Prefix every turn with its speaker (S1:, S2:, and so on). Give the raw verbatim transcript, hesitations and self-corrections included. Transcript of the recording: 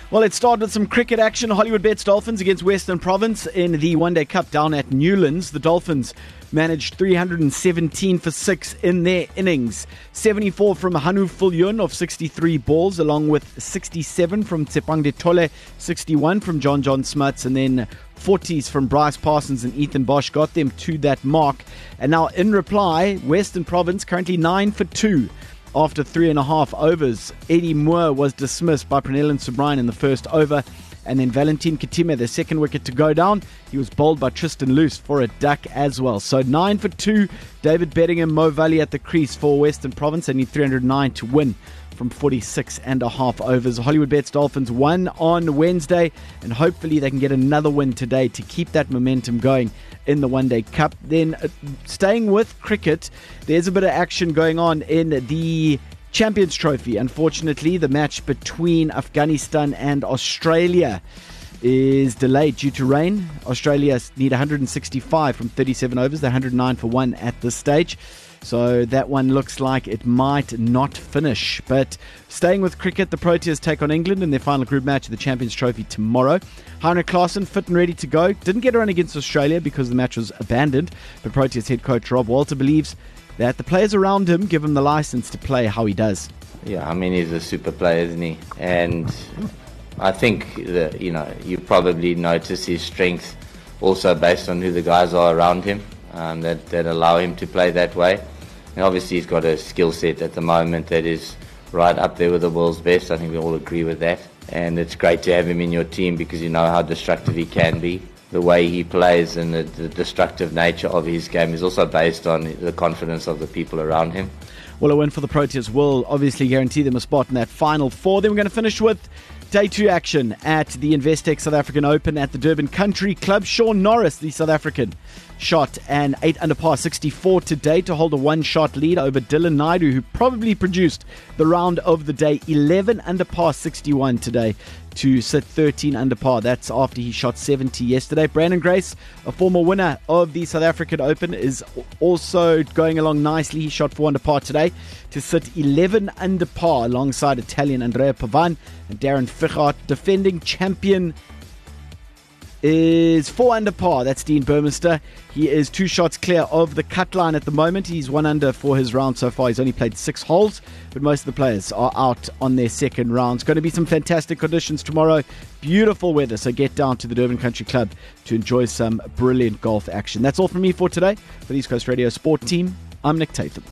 S1: Well, let's start with some cricket action. Hollywood bets Dolphins against Western Province in the One Day Cup down at Newlands. The Dolphins managed three hundred seventeen for six in their innings. seventy-four from Hanu Fulyun of sixty-three balls, along with sixty-seven from Tsepangde Tole, sixty-one from John John Smuts, and then forties from Bryce Parsons and Ethan Bosch got them to that mark. And now in reply, Western Province currently nine for two. After three and a half overs, Eddie Moore was dismissed by Pranellan Subrine in the first over. And then Valentin Katime, the second wicket to go down, he was bowled by Tristan Luce for a duck as well. So nine for two, David Bedingham, Mo Valley at the crease for Western Province. They need three hundred nine to win from forty-six and a half overs. Hollywood bets Dolphins won on Wednesday, and hopefully they can get another win today to keep that momentum going in the One Day Cup. Then uh, staying with cricket, there's a bit of action going on in the Champions Trophy. Unfortunately, the match between Afghanistan and Australia is delayed due to rain. Australia need one hundred sixty-five from thirty-seven overs. They're one hundred nine for one at this stage. So that one looks like it might not finish. But staying with cricket, the Proteas take on England in their final group match of the Champions Trophy tomorrow. Heinrich Klaasen fit and ready to go. Didn't get a run against Australia because the match was abandoned. But Proteas head coach Rob Walter believes that the players around him give him the license to play how he does.
S2: Yeah, I mean, he's a super player, isn't he? And I think that, you know, you probably notice his strength also based on who the guys are around him. Um, that, that allow him to play that way. And obviously he's got a skill set at the moment that is right up there with the world's best. I think we all agree with that. And it's great to have him in your team because you know how destructive he can be. The way he plays and the, the destructive nature of his game is also based on the confidence of the people around him.
S1: Well, a win for the Proteas will obviously guarantee them a spot in that final four. Then we're going to finish with Day two action at the Investec South African Open at the Durban Country Club. Sean Norris, the South African, shot an eight under par sixty-four today to hold a one-shot lead over Dylan Naidu, who probably produced the round of the day. eleven under par sixty-one today to sit thirteen under par. That's after he shot seventy yesterday. Brandon Grace, a former winner of the South African Open, is also going along nicely. He shot four under par today to sit eleven under par alongside Italian Andrea Pavan. And Darren Fichart, defending champion, is four under par. That's Dean Burmester. He is two shots clear of the cut line at the moment. He's one under for his round so far. He's only played six holes, but most of the players are out on their second round. It's going to be some fantastic conditions tomorrow. Beautiful weather, so get down to the Durban Country Club to enjoy some brilliant golf action. That's all from me for today. For the East Coast Radio Sport Team, I'm Nick Tatham.